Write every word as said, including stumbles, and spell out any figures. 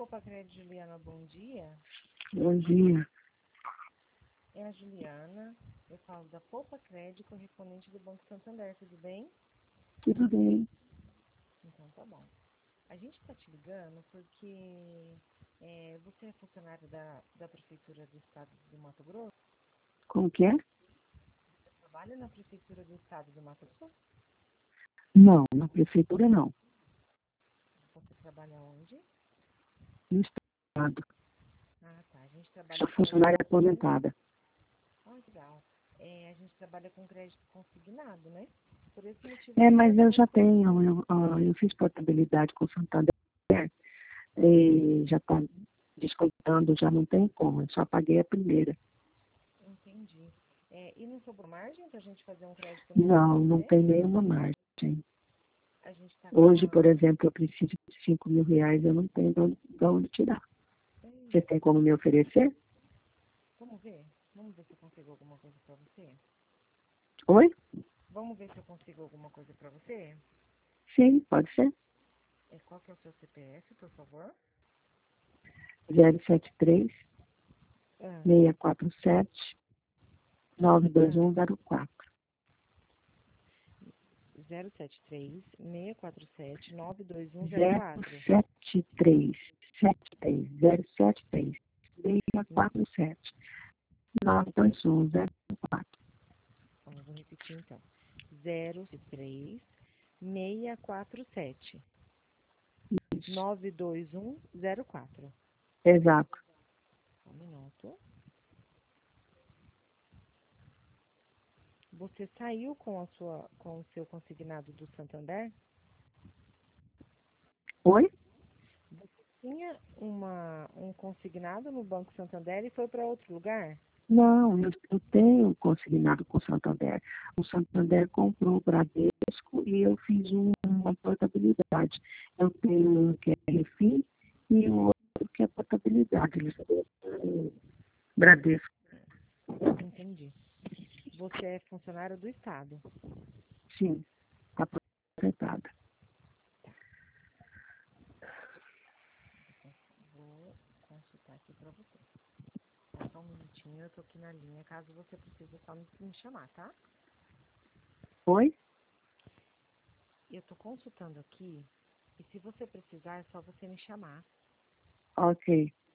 Poupa Crédito, Juliana, bom dia. Bom dia. É a Juliana, eu falo da Poupa Crédito, correspondente do Banco Santander, tudo bem? Tudo bem? Então tá bom. A gente está te ligando porque é, você é funcionário da, da Prefeitura do Estado do Mato Grosso? Como que é? Você trabalha na Prefeitura do Estado do Mato Grosso? Não, na prefeitura não. Você trabalha onde? No estado. Ah, tá. A gente trabalha Sou com... funcionária aposentada. Ah, legal. É, a gente trabalha com crédito consignado, né? Por esse motivo É, que mas eu eu já tenho, eu, ó, eu fiz portabilidade com o Santander, e já está descontando, já não tem como, eu só paguei a primeira. entendi. É, e não sobrou margem para a gente fazer um crédito novo para Não, não você? tem nenhuma margem. A gente está com Hoje, por uma... exemplo, eu preciso de cinco mil reais, eu não tenho de onde, de onde tirar. Você tem como me oferecer? Vamos ver? Vamos ver se eu consigo alguma coisa para você? Oi? Vamos ver se eu consigo alguma coisa para você? Sim, pode ser. É, qual que é o seu C P F, por favor? zero sete três, Ah, seis quatro sete, nove dois ah. um zero quatro. zero sete três, seis quatro sete, nove dois um zero zero quatro. sete três sete três zero sete três seis quatro sete nove dois um zero quatro. Eu vou repetir então. zero três, seis quatro sete, Isso. nove dois um zero quatro. Exato. Um minuto. Você saiu com a sua com o seu consignado do Santander? Oi? Você tinha uma, um consignado no Banco Santander e foi para outro lugar? Não, eu, eu tenho consignado com o Santander. O Santander comprou o Bradesco e eu fiz um- uma portabilidade. Eu tenho um que é refim e o outro que é portabilidade. Eles têm Bradesco. Entendi. Você é funcionário do Estado. Sim, está apresentada. Vou consultar aqui para você. Tá, só um minutinho, eu tô aqui na linha. Caso você precise, só me, me chamar, tá? Oi? Eu tô consultando aqui e se você precisar, é só você me chamar. Ok.